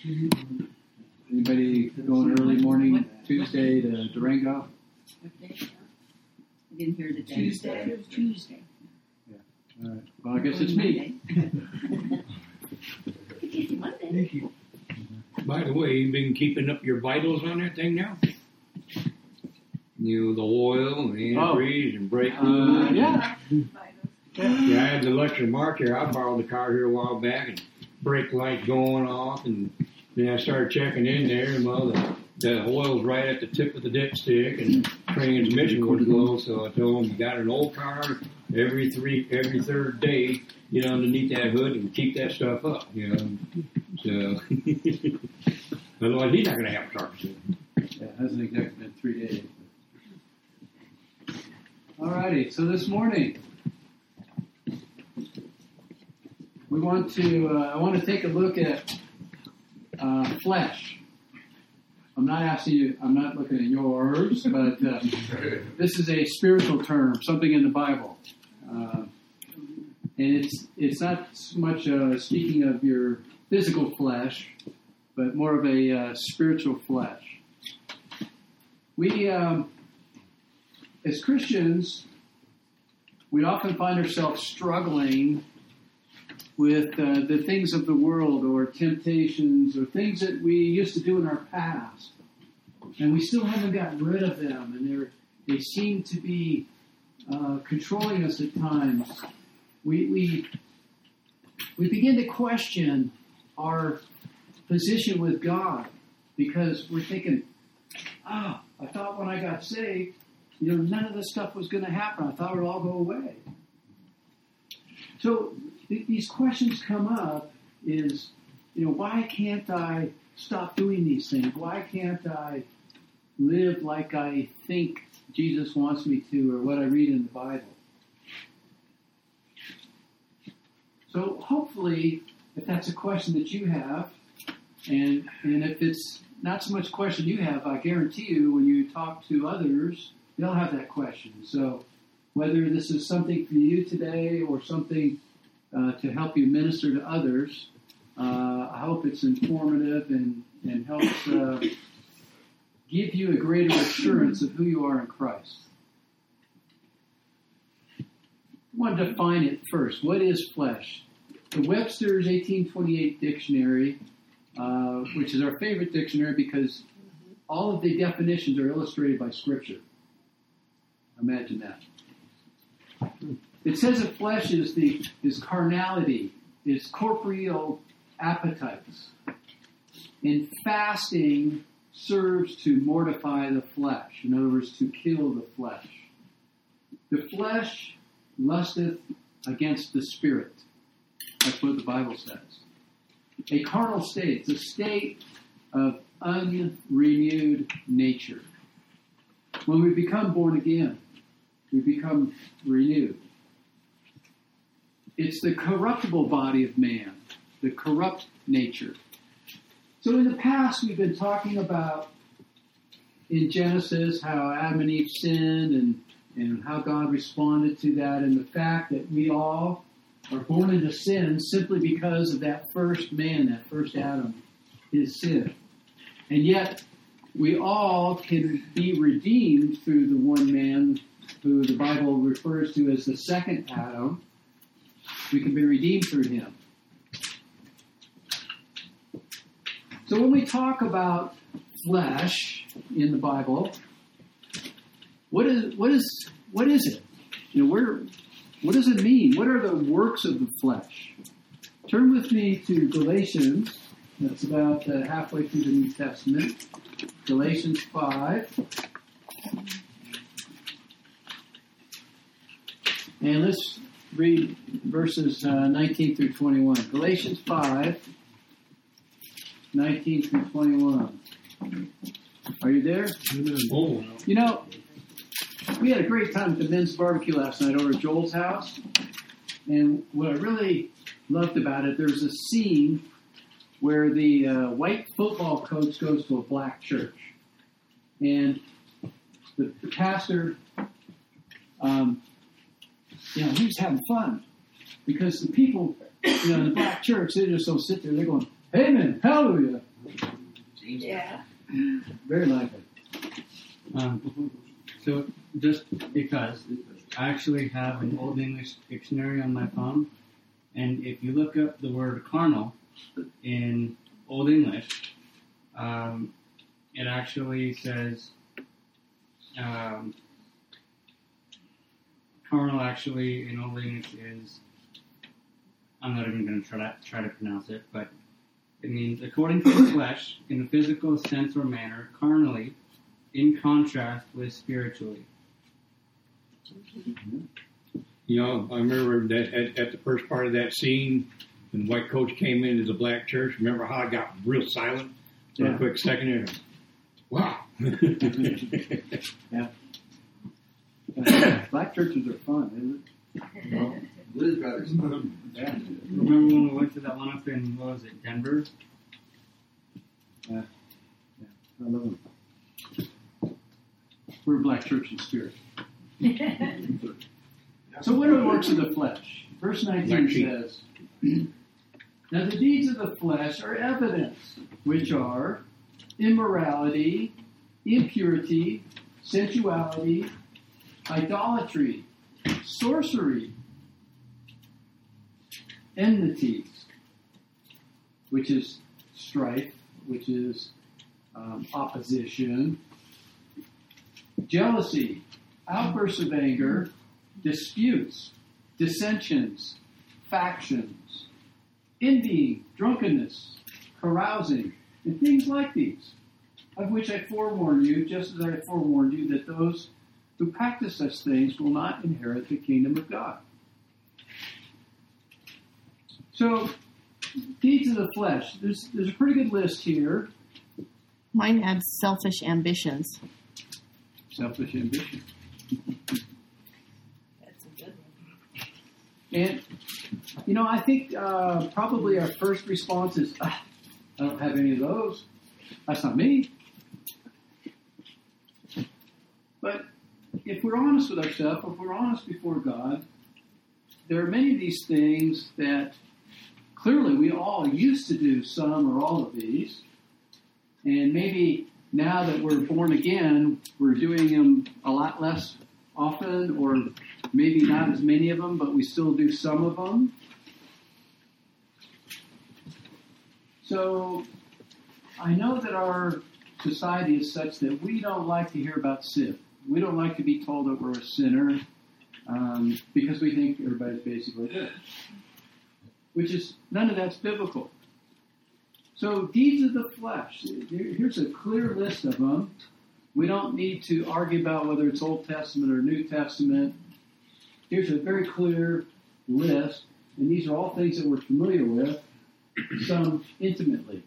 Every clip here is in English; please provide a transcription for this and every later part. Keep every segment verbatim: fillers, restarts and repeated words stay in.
Anybody going early morning Tuesday to Durango? What day? I didn't hear the day. Tuesday. Tuesday. Yeah. All right. Well, I guess it's me. It's Monday. Thank you. By the way, you've been keeping up your vitals on that thing now? You know, the oil and antifreeze and brake Uh, fluid. yeah. Yeah, I had the lecture mark here. I borrowed the car here a while back, and brake light going off, and then I started checking in there, and well, the, the oil's right at the tip of the dipstick, and the transmission was low, so I told him, you got an old car, every three, every third day, you know, underneath that hood and keep that stuff up, you know. So, otherwise he's not going to have a car soon. Yeah, it hasn't exactly been three days. All righty. So this morning, we want to. Uh, I want to take a look at uh, flesh. I'm not asking you. I'm not looking at yours, but uh, this is a spiritual term, something in the Bible, uh, and it's it's not so much uh, speaking of your physical flesh, but more of a uh, spiritual flesh. We, um, as Christians, we often find ourselves struggling with uh, the things of the world or temptations or things that we used to do in our past. And we still haven't gotten rid of them, and they're, they seem to be uh, controlling us at times. We, we, we begin to question our position with God because we're thinking, ah, I thought when I got saved, you know, none of this stuff was going to happen. I thought it would all go away. So th- these questions come up is, you know, why can't I stop doing these things? Why can't I live like I think Jesus wants me to or what I read in the Bible? So hopefully, if that's a question that you have, and and if it's not so much a question you have, I guarantee you when you talk to others, they'll have that question. So whether this is something for you today or something uh, to help you minister to others, uh, I hope it's informative and, and helps uh, give you a greater assurance of who you are in Christ. I want to define it first. What is flesh? The Webster's eighteen twenty-eight dictionary, uh, which is our favorite dictionary because all of the definitions are illustrated by Scripture. Imagine that. It says that flesh is the is carnality, is corporeal appetites. And fasting serves to mortify the flesh. In other words, to kill the flesh. The flesh lusteth against the spirit. That's what the Bible says. A carnal state, it's a state of unrenewed nature. When we become born again, we become renewed. It's the corruptible body of man, the corrupt nature. So in the past, we've been talking about, in Genesis, how Adam and Eve sinned and, and how God responded to that, and the fact that we all are born into sin simply because of that first man, that first Adam, his sin. And yet, we all can be redeemed through the one man who the Bible refers to as the second Adam. We can be redeemed through him. So when we talk about flesh in the Bible, what is what is what is it? You know, where what does it mean? What are the works of the flesh? Turn with me to Galatians. That's about uh, halfway through the New Testament. Galatians five. And let's read verses uh, nineteen through twenty-one. Galatians five, nineteen through twenty-one. Are you there? Oh. You know, we had a great time at the men's barbecue last night over at Joel's house. And what I really loved about it, there's a scene where the uh, white football coach goes to a black church. And the, the pastor, um, you know, he was having fun. Because the people, you know, in the black church, they just don't sit there. They're going, amen, hallelujah, Yeah. Very likely. Um, so just because I actually have an Old English dictionary on my phone, and if you look up the word carnal in Old English, um, it actually says um, carnal actually in Old English is, I'm not even going to try to try to pronounce it, but it means according to the flesh, in a physical sense or manner, carnally, in contrast with spiritually. You know, I remember that at, at the first part of that scene, when white coach came into the black church, remember how I got real silent for Yeah. a quick second there? Wow. Yeah. Uh, black churches are fun, isn't Well, Liz got his fun. it? Yeah. Remember when we went to that one up in, what was it, Denver? I love them. We're a black church in spirit. So what are the works of the flesh? Verse nineteen Black sheep. says, now the deeds of the flesh are evidence, which are immorality, impurity, sensuality, idolatry, sorcery, enmities, which is strife, which is um, opposition, jealousy, outbursts of anger, disputes, dissensions, factions, envying, drunkenness, carousing, and things like these, of which I forewarn you, just as I forewarned you, that those who practice such things will not inherit the kingdom of God. So, deeds of the flesh. There's, there's a pretty good list here. Mine adds selfish ambitions. Selfish ambition. That's a good one. And, you know, I think uh, probably our first response is, ah, I don't have any of those. That's not me. But if we're honest with ourselves, if we're honest before God, there are many of these things that clearly we all used to do some or all of these. And maybe now that we're born again, we're doing them a lot less often, or maybe not as many of them, but we still do some of them. So I know that our society is such that we don't like to hear about sin. We don't like to be told that we're a sinner um, because we think everybody's basically good, which is, none of that's biblical. So deeds of the flesh, here's a clear list of them. We don't need to argue about whether it's Old Testament or New Testament. Here's a very clear list, and these are all things that we're familiar with, some intimately.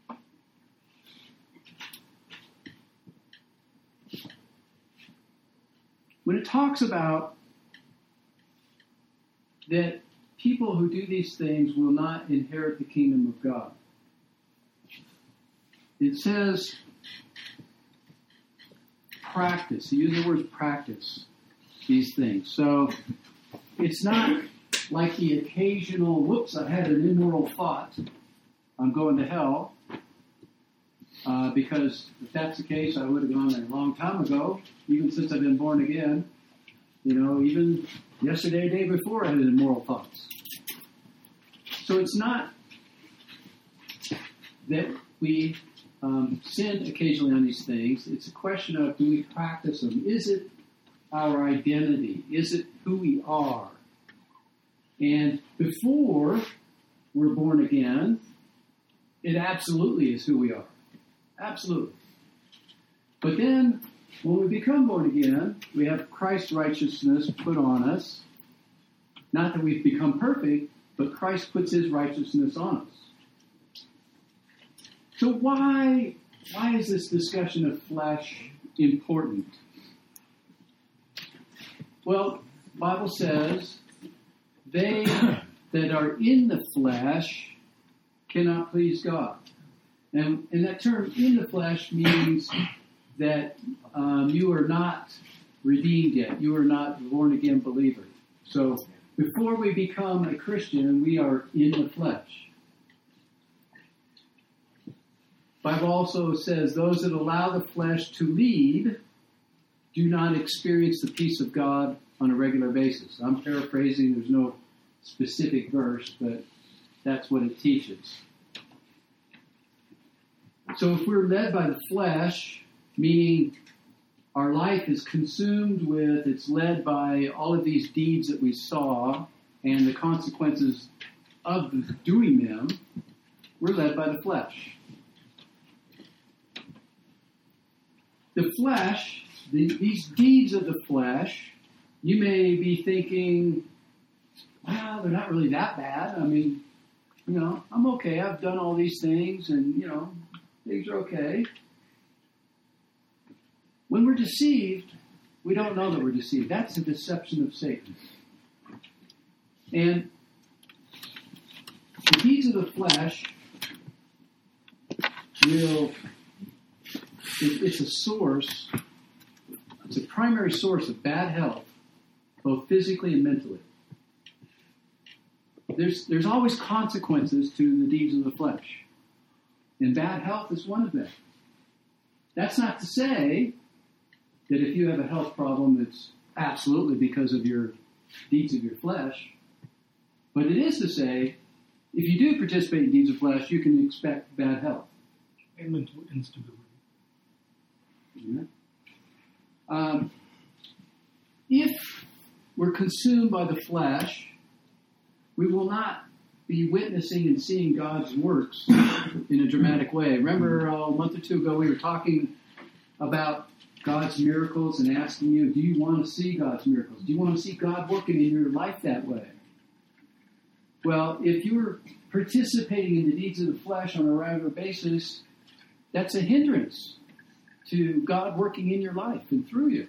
When it talks about that people who do these things will not inherit the kingdom of God, it says practice. He uses the word practice these things. So it's not like the occasional, whoops, I had an immoral thought, I'm going to hell. Uh, because if that's the case, I would have gone there a long time ago, even since I've been born again. You know, even yesterday, day before, I had immoral thoughts. So it's not that we um, sin occasionally on these things. It's a question of, do we practice them? Is it our identity? Is it who we are? And before we're born again, it absolutely is who we are. Absolutely. But then, when we become born again, we have Christ's righteousness put on us. Not that we've become perfect, but Christ puts his righteousness on us. So why, why is this discussion of flesh important? Well, the Bible says, they that are in the flesh cannot please God. And, and that term, in the flesh, means that um, you are not redeemed yet. You are not a born-again believer. So before we become a Christian, we are in the flesh. Bible also says those that allow the flesh to lead do not experience the peace of God on a regular basis. I'm paraphrasing, there's no specific verse, but that's what it teaches. So if we're led by the flesh, meaning our life is consumed with, it's led by all of these deeds that we saw and the consequences of doing them, we're led by the flesh. The flesh, the, these deeds of the flesh, you may be thinking, well, they're not really that bad. I mean, you know, I'm okay. I've done all these things and, you know, things are okay. When we're deceived, we don't know that we're deceived. That's a deception of Satan. And the deeds of the flesh will, it's a source, it's a primary source of bad health, both physically and mentally. There's, there's always consequences to the deeds of the flesh. And bad health is one of them. That's not to say that if you have a health problem, it's absolutely because of your deeds of your flesh. But it is to say, if you do participate in deeds of flesh, you can expect bad health. And mental instability. Yeah. Um, if we're consumed by the flesh, we will not be witnessing and seeing God's works in a dramatic way. Remember uh, a month or two ago we were talking about God's miracles and asking you, do you want to see God's miracles? Do you want to see God working in your life that way? Well, if you're participating in the deeds of the flesh on a regular basis, that's a hindrance to God working in your life and through you.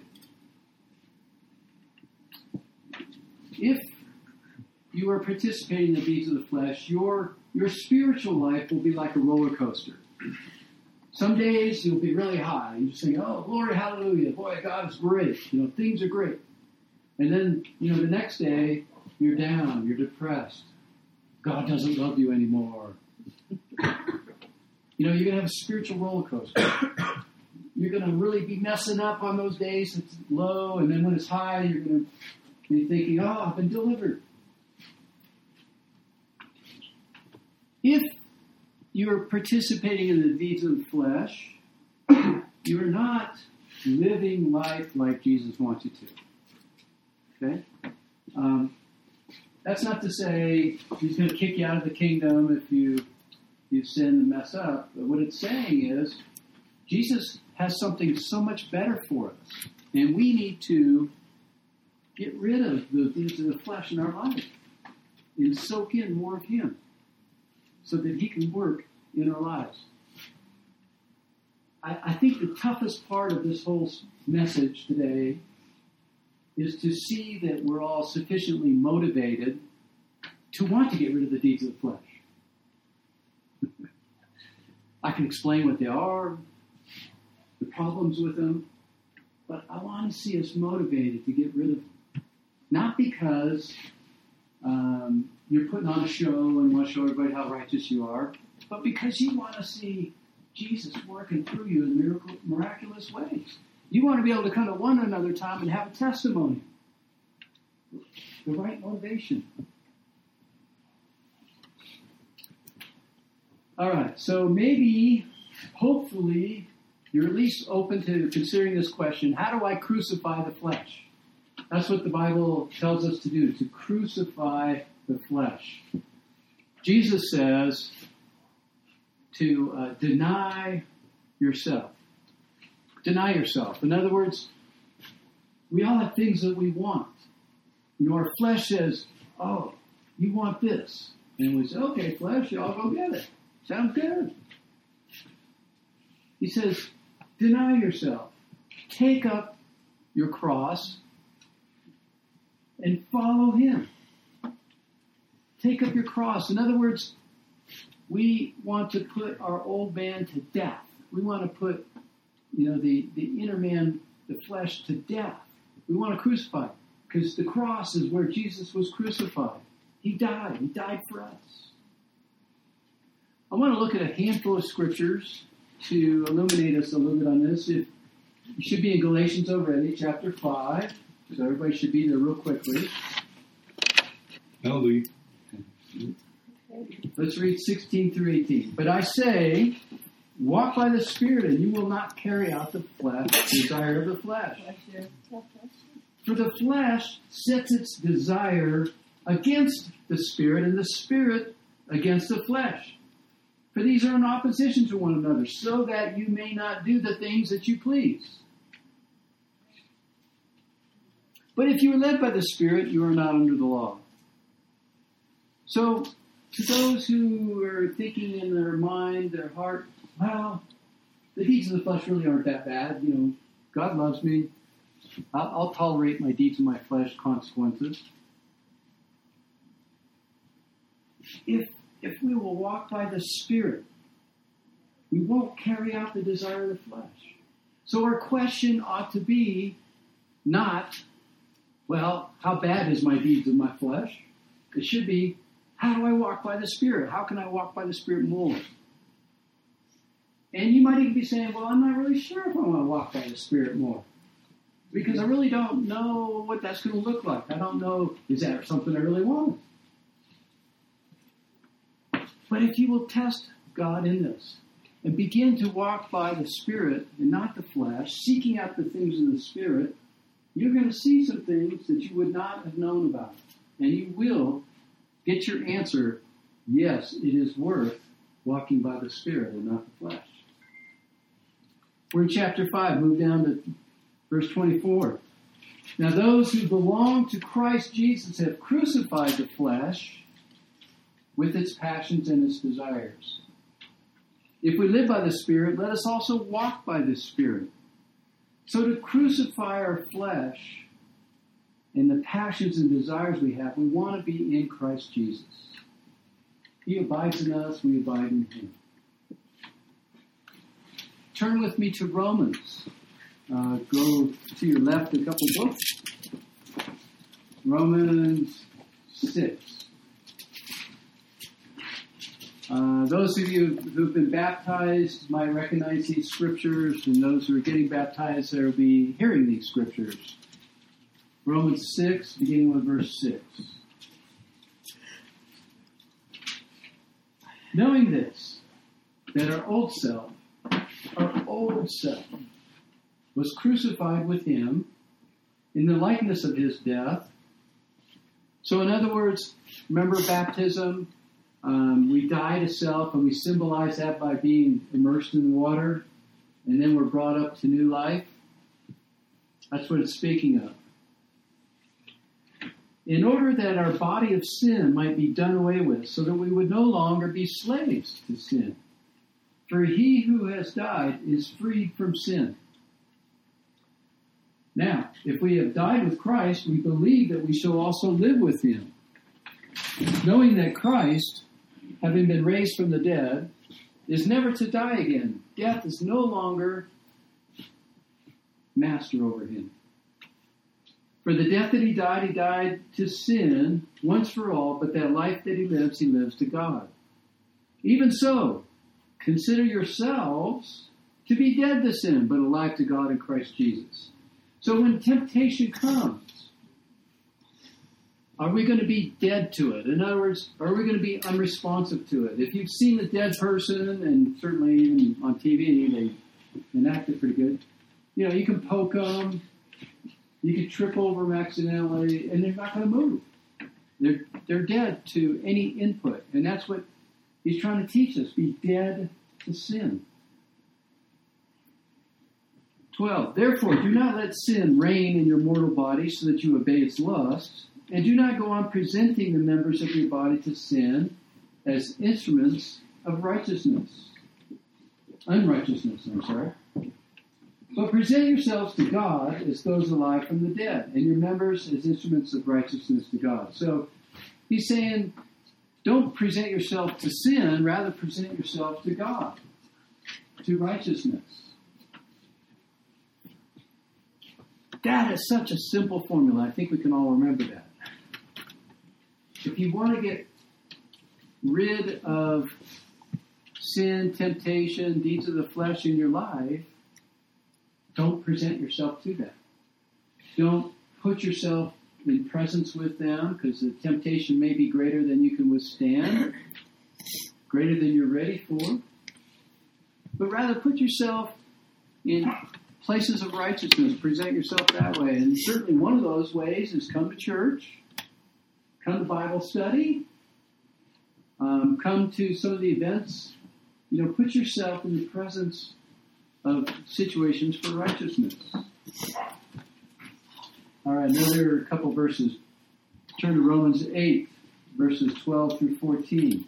If you are participating in the deeds of the flesh, your, your spiritual life will be like a roller coaster. Some days you'll be really high. You just think, oh, glory, hallelujah. Boy, God is great. You know, things are great. And then, you know, the next day, you're down. You're depressed. God doesn't love you anymore. You know, you're going to have a spiritual roller coaster. You're going to really be messing up on those days it's low. And then when it's high, you're going to be thinking, oh, I've been delivered. If you're participating in the deeds of the flesh, you're not living life like Jesus wants you to. Okay? Um, that's not to say he's going to kick you out of the kingdom if you you sin and mess up. But what it's saying is Jesus has something so much better for us. And we need to get rid of the deeds of the flesh in our life and soak in more of him so that he can work in our lives. I, I think the toughest part of this whole message today is to see that we're all sufficiently motivated to want to get rid of the deeds of the flesh. I can explain what they are, the problems with them, but I want to see us motivated to get rid of them. Not because um, you're putting on a show and want to show everybody how righteous you are, but because you want to see Jesus working through you in miracle, miraculous ways. You want to be able to come to one another time and have a testimony. The right motivation. All right, so maybe, hopefully, you're at least open to considering this question: how do I crucify the flesh? That's what the Bible tells us to do, to crucify the flesh. Jesus says to uh, deny yourself. Deny yourself. In other words, we all have things that we want. You know, our flesh says, oh, you want this. And we say, okay, flesh, I'll go get it. Sounds good. He says, deny yourself. Take up your cross and follow him. Take up your cross. In other words, we want to put our old man to death. We want to put, you know, the, the inner man, the flesh, to death. We want to crucify, because the cross is where Jesus was crucified. He died. He died for us. I want to look at a handful of scriptures to illuminate us a little bit on this, if, you should be in Galatians already, chapter five. So everybody should be there real quickly. Hallelujah. Let's read sixteen through eighteen. But I say, walk by the Spirit, and you will not carry out the flesh, the desire of the flesh. For the flesh sets its desire against the Spirit, and the Spirit against the flesh. For these are in opposition to one another, so that you may not do the things that you please. But if you are led by the Spirit, you are not under the law. So, to those who are thinking in their mind, their heart, well, the deeds of the flesh really aren't that bad. You know, God loves me. I'll, I'll tolerate my deeds of my flesh consequences. If if we will walk by the Spirit, we won't carry out the desire of the flesh. So our question ought to be not, well, how bad is my deeds of my flesh? It should be, how do I walk by the Spirit? How can I walk by the Spirit more? And you might even be saying, well, I'm not really sure if I want to walk by the Spirit more. Because I really don't know what that's going to look like. I don't know, is that something I really want? But if you will test God in this and begin to walk by the Spirit and not the flesh, seeking out the things of the Spirit, you're going to see some things that you would not have known about. And you will get your answer, yes, it is worth walking by the Spirit and not the flesh. We're in chapter five, move down to verse twenty-four. Now those who belong to Christ Jesus have crucified the flesh with its passions and its desires. If we live by the Spirit, let us also walk by the Spirit. So to crucify our flesh and the passions and desires we have, we want to be in Christ Jesus. He abides in us, we abide in Him. Turn with me to Romans. Uh, go to your left a couple books. Romans six. Uh, those of you who've been baptized might recognize these scriptures, and those who are getting baptized, there will be hearing these scriptures. Romans six, beginning with verse six. Knowing this, that our old self, our old self, was crucified with Him in the likeness of His death. So in other words, remember baptism? Um, we die to self, and we symbolize that by being immersed in the water, and then we're brought up to new life. That's what it's speaking of. In order that our body of sin might be done away with, so that we would no longer be slaves to sin. For he who has died is freed from sin. Now, if we have died with Christ, we believe that we shall also live with Him, knowing that Christ, having been raised from the dead, is never to die again. Death is no longer master over Him. For the death that He died, He died to sin once for all, but that life that He lives, He lives to God. Even so, consider yourselves to be dead to sin, but alive to God in Christ Jesus. So when temptation comes, are we going to be dead to it? In other words, are we going to be unresponsive to it? If you've seen a dead person, and certainly even on T V, they enact it pretty good, you know, you can poke them, you can trip over them accidentally, and they're not going to move. They're, they're dead to any input. And that's what He's trying to teach us, be dead to sin. twelve. Therefore, do not let sin reign in your mortal body so that you obey its lusts, and do not go on presenting the members of your body to sin as instruments of righteousness. Unrighteousness, I'm sorry. But present yourselves to God as those alive from the dead, and your members as instruments of righteousness to God. So He's saying, don't present yourself to sin, rather present yourself to God, to righteousness. That is such a simple formula. I think we can all remember that. If you want to get rid of sin, temptation, deeds of the flesh in your life, don't present yourself to that. Don't put yourself in presence with them, because the temptation may be greater than you can withstand, greater than you're ready for. But rather put yourself in places of righteousness. Present yourself that way. And certainly one of those ways is come to church, come to Bible study, um, come to some of the events. You know, put yourself in the presence of situations for righteousness. All right, another couple verses. Turn to Romans eight, verses twelve through fourteen.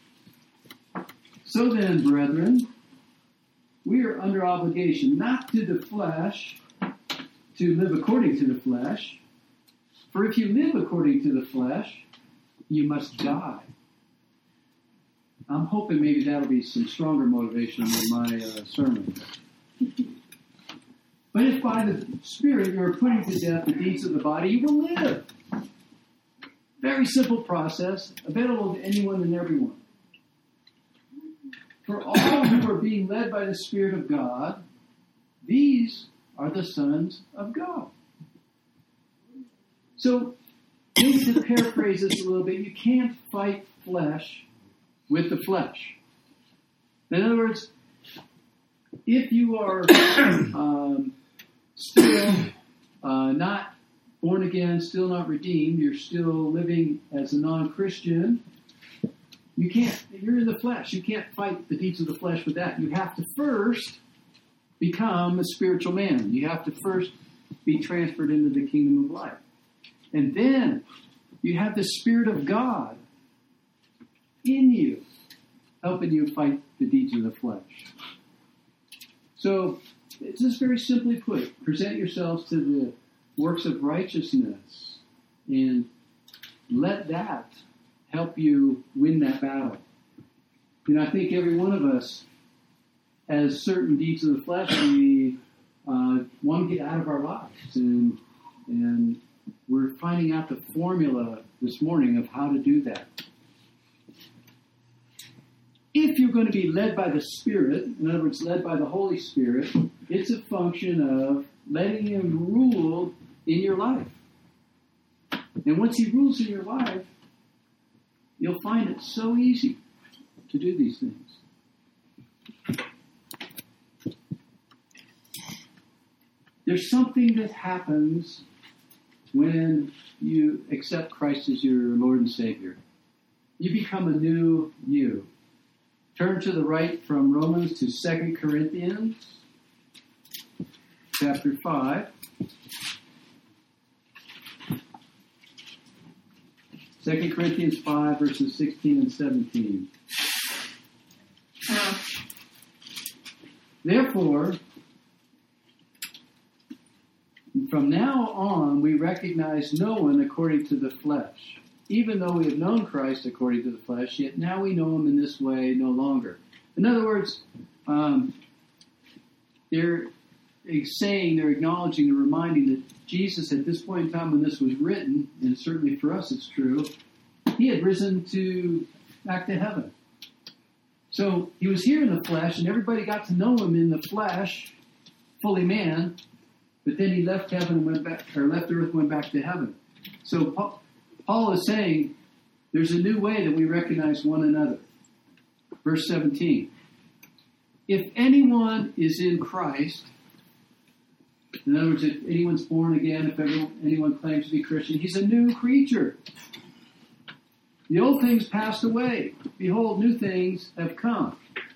So then, brethren, we are under obligation, not to the flesh, to live according to the flesh. For if you live according to the flesh, you must die. I'm hoping maybe that'll be some stronger motivation than my uh, sermon. But if by the Spirit you are putting to death the deeds of the body, you will live. Very simple process, available to anyone and everyone. For all who are being led by the Spirit of God, these are the sons of God. So, maybe to paraphrase this a little bit, you can't fight flesh with the flesh. In other words, if you are um, still uh, not born again, still not redeemed, you're still living as a non-Christian, you can't, you're in the flesh. You can't fight the deeds of the flesh with that. You have to first become a spiritual man. You have to first be transferred into the kingdom of life. And then you have the Spirit of God in you, helping you fight the deeds of the flesh. So, it's just very simply put, present yourselves to the works of righteousness and let that help you win that battle. You know, I think every one of us has certain deeds of the flesh we uh, want to get out of our lives, and and we're finding out the formula this morning of how to do that. If you're going to be led by the Spirit, in other words, led by the Holy Spirit, it's a function of letting Him rule in your life. And once He rules in your life, you'll find it so easy to do these things. There's something that happens when you accept Christ as your Lord and Savior. You become a new you. Turn to the right from Romans to Second Corinthians, chapter five. Second Corinthians five, verses sixteen and seventeen. Therefore, from now on, we recognize no one according to the flesh. Even though we have known Christ according to the flesh, yet now we know Him in this way no longer. In other words, um, they're saying, they're acknowledging, they're reminding that Jesus, at this point in time when this was written, and certainly for us it's true, He had risen to back to heaven. So He was here in the flesh, and everybody got to know Him in the flesh, fully man. But then He left heaven and went back, or left earth and went back to heaven. So Paul, Paul is saying there's a new way that we recognize one another. Verse seventeen. If anyone is in Christ, in other words, if anyone's born again, if anyone claims to be Christian, he's a new creature. The old things passed away. Behold, new things have come.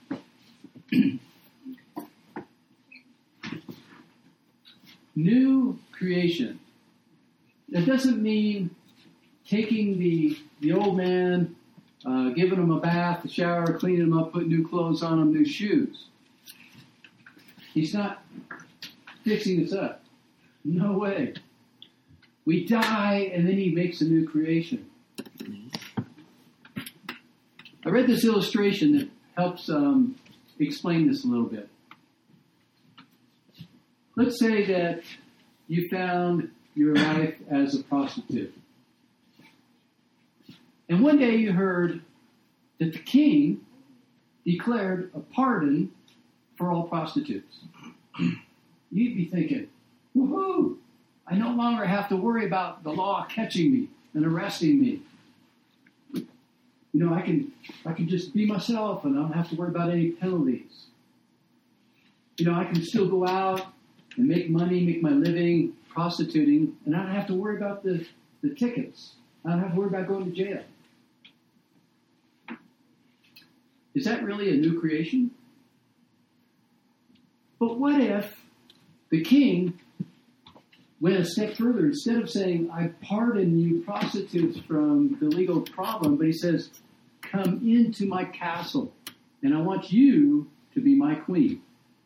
New creation. That doesn't mean taking the the old man, uh, giving him a bath, a shower, cleaning him up, putting new clothes on him, new shoes. He's not fixing us up. No way. We die, and then He makes a new creation. I read this illustration that helps um, explain this a little bit. Let's say that you found your life as a prostitute. And one day you heard that the king declared a pardon for all prostitutes. You'd be thinking, woohoo! I no longer have to worry about the law catching me and arresting me. You know, I can I can just be myself and I don't have to worry about any penalties. You know, I can still go out and make money, make my living prostituting, and I don't have to worry about the, the tickets. I don't have to worry about going to jail. Is that really a new creation? But what if the king went a step further? Instead of saying, I pardon you prostitutes from the legal problem, but he says, come into my castle, and I want you to be my queen.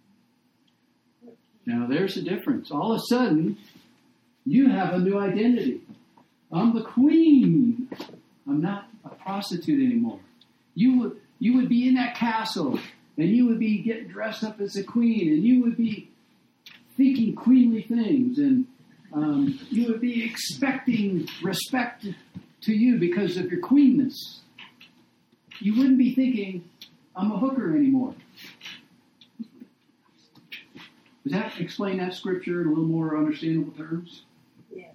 Now, there's the difference. All of a sudden, you have a new identity. I'm the queen. I'm not a prostitute anymore. You would, you would be in that castle, and you would be getting dressed up as a queen, and you would be thinking queenly things, and um, you would be expecting respect to you because of your queenness. You wouldn't be thinking, I'm a hooker anymore. Does that explain that scripture in a little more understandable terms? Yes.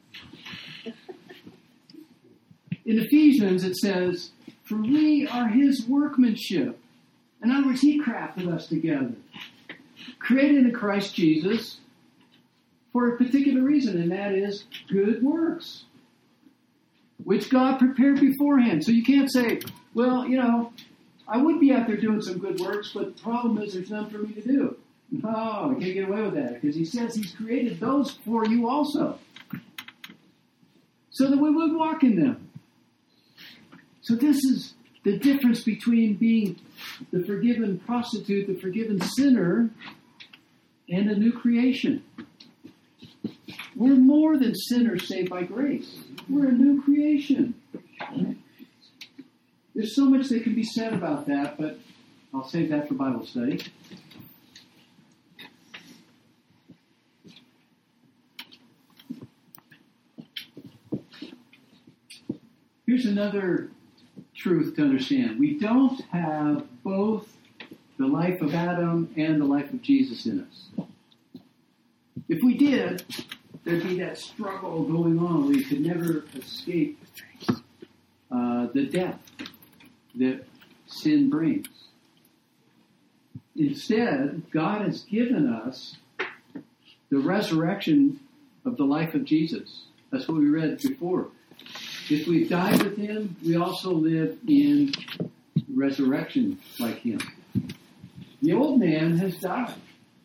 In Ephesians, it says, for we are his workmanship. In other words, he crafted us together. Created in Christ Jesus for a particular reason, and that is good works, which God prepared beforehand. So you can't say, well, you know, I would be out there doing some good works, but the problem is there's none for me to do. No, I can't get away with that, because he says he's created those for you also, so that we would walk in them. So this is the difference between being the forgiven prostitute, the forgiven sinner, and a new creation. We're more than sinners saved by grace. We're a new creation. There's so much that can be said about that, but I'll save that for Bible study. Here's another truth to understand. We don't have both the life of Adam and the life of Jesus in us. If we did, there'd be that struggle going on where you could never escape uh, the death that sin brings. Instead, God has given us the resurrection of the life of Jesus. That's what we read before. If we've died with him, we also live in resurrection like him. The old man has died.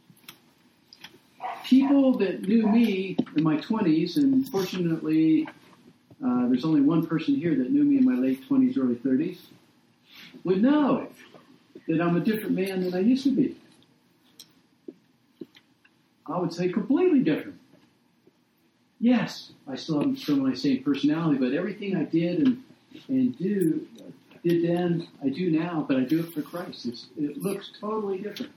People that knew me in my twenties, and fortunately uh, there's only one person here that knew me in my late twenties, early thirties, would know that I'm a different man than I used to be. I would say completely different. Yes, I still have some of my same personality, but everything I did and and do did then, I do now, but I do it for Christ. It's, it looks totally different.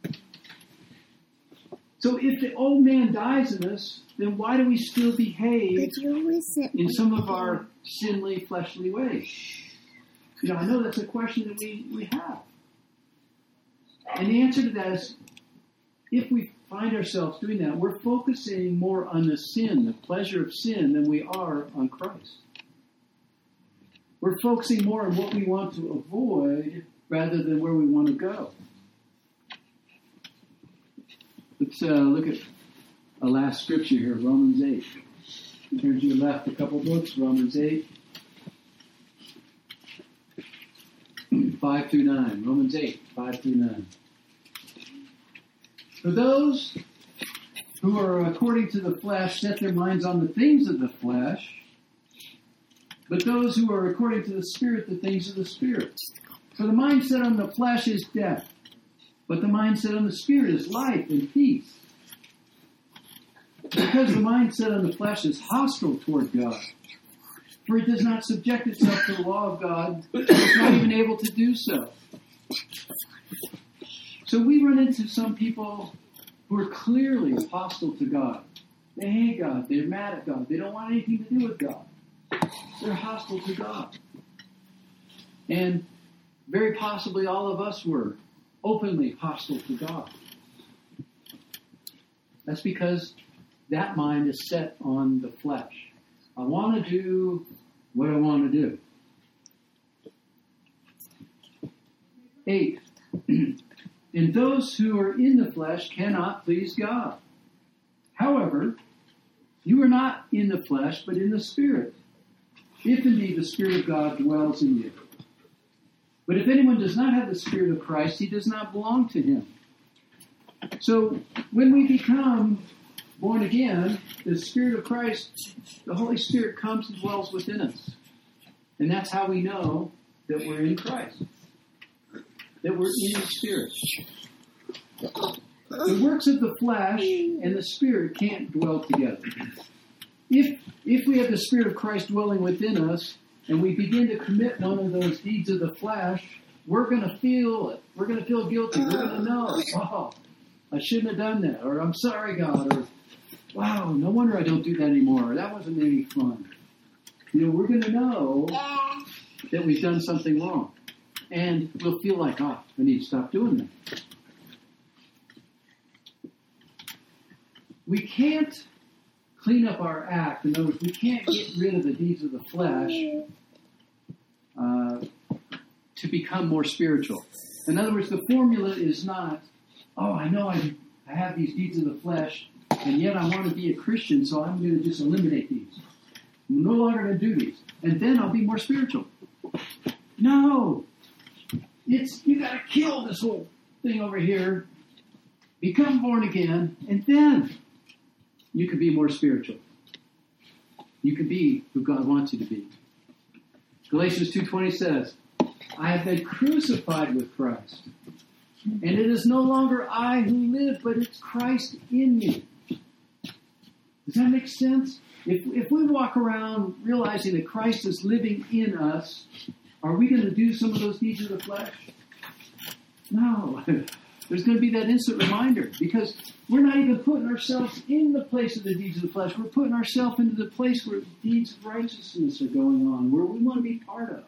So if the old man dies in us, then why do we still behave in some of our sinly, fleshly ways? You know, I know that's a question that we, we have. And the answer to that is, if we find ourselves doing that, we're focusing more on the sin, the pleasure of sin, than we are on Christ. We're focusing more on what we want to avoid rather than where we want to go. Let's uh, look at a last scripture here, Romans eight. Turn to your left a couple books, Romans eight. five through nine. Romans eight, five through nine. For those who are according to the flesh set their minds on the things of the flesh, but those who are according to the Spirit, the things of the Spirit. For the mind set on the flesh is death, but the mind set on the Spirit is life and peace. Because the mind set on the flesh is hostile toward God, for it does not subject itself to the law of God, it's not even able to do so. So we run into some people who are clearly hostile to God. They hate God. They're mad at God. They don't want anything to do with God. They're hostile to God. And very possibly all of us were openly hostile to God. That's because that mind is set on the flesh. I want to do what I want to do. Eight, and those who are in the flesh cannot please God. However, you are not in the flesh, but in the Spirit, if indeed the Spirit of God dwells in you. But if anyone does not have the Spirit of Christ, he does not belong to him. So when we become born again, the Spirit of Christ, the Holy Spirit comes and dwells within us. And that's how we know that we're in Christ, that we're in the Spirit. The works of the flesh and the Spirit can't dwell together. If if we have the Spirit of Christ dwelling within us, and we begin to commit one of those deeds of the flesh, we're going to feel it. We're going to feel guilty. We're going to know, oh, I shouldn't have done that, or I'm sorry, God, or wow, no wonder I don't do that anymore, or that wasn't any fun. You know, we're going to know that we've done something wrong. And we'll feel like, oh, I need to stop doing that. We can't clean up our act. In other words, we can't get rid of the deeds of the flesh uh, to become more spiritual. In other words, the formula is not, oh, I know I, I have these deeds of the flesh, and yet I want to be a Christian, so I'm going to just eliminate these. I'm no longer going to do these. And then I'll be more spiritual. No. It's, you got to kill this whole thing over here, become born again, and then you can be more spiritual. You can be who God wants you to be. Galatians two twenty says, I have been crucified with Christ, and it is no longer I who live, but it's Christ in me. Does that make sense? If, if we walk around realizing that Christ is living in us, are we going to do some of those deeds of the flesh? No. There's going to be that instant reminder, because we're not even putting ourselves in the place of the deeds of the flesh. We're putting ourselves into the place where deeds of righteousness are going on, where we want to be part of.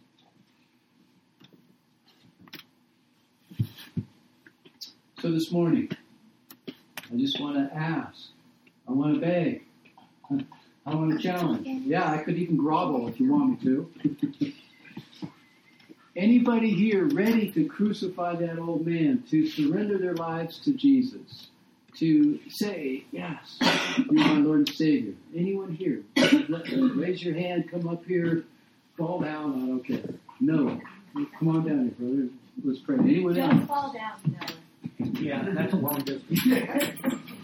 So this morning, I just want to ask. I want to beg. I want to challenge. Yeah, I could even grovel if you want me to. Anybody here ready to crucify that old man, to surrender their lives to Jesus, to say, yes, you're my Lord and Savior? Anyone here? Raise your hand, come up here, fall down, I don't care. No. Come on down here, brother. Let's pray. Anyone else? Don't fall down, no. Yeah, that's a long distance.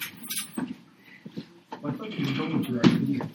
I thought you were going to that.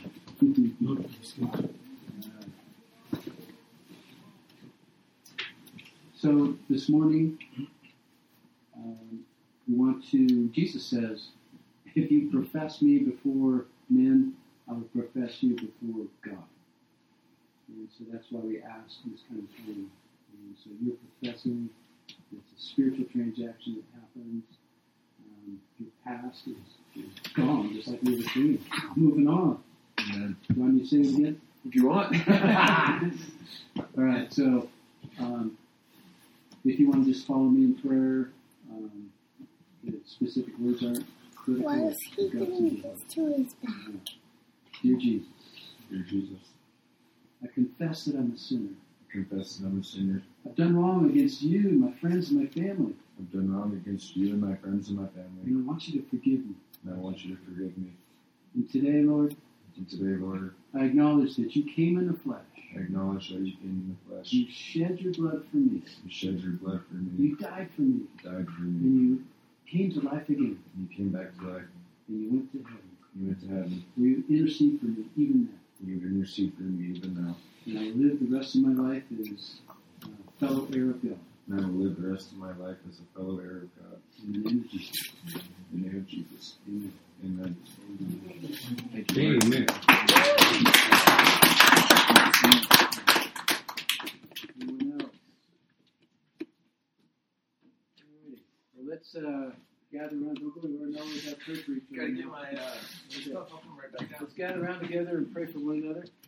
So this morning, um, we want to, Jesus says, if you profess me before men, I will profess you before God. And so that's why we ask this kind of thing. And so you're professing, it's a spiritual transaction that happens. Um, your past is, is gone, just like we were saying. Moving on. Amen. You want me to sing it again? If you want. All right, so um, if you want to just follow me in prayer, um, the specific words aren't critical. Why is he Go to doing the- this to his back? Dear Jesus, Dear Jesus, I confess that I'm a sinner. I confess that I'm a sinner. I've done wrong against you, my friends, and my family. I've done wrong against you and my friends and my family. And I want you to forgive me. And I want you to forgive me. And today, Lord, And today, Lord, I acknowledge that you came in the flesh. I acknowledge that you came in the flesh. You shed your blood for me. You shed your blood for me. You died for me. You died for me. And you came to life again. And you came back to life. And you went to heaven. You went to heaven. Will you intercede for me even now? You intercede for me even now. And I live the rest of my life as a fellow heir of God. And I will live the rest of my life as a fellow heir of God. In the name of Jesus. In the name of Jesus. Amen. Amen. Thank you. Amen. Anyone else? Alrighty. Well, let's uh, gather around. Don't go anywhere. No, we have prayer for each other. Gotta get my uh, stuff. I'll come right back down. Let's gather around together and pray for one another.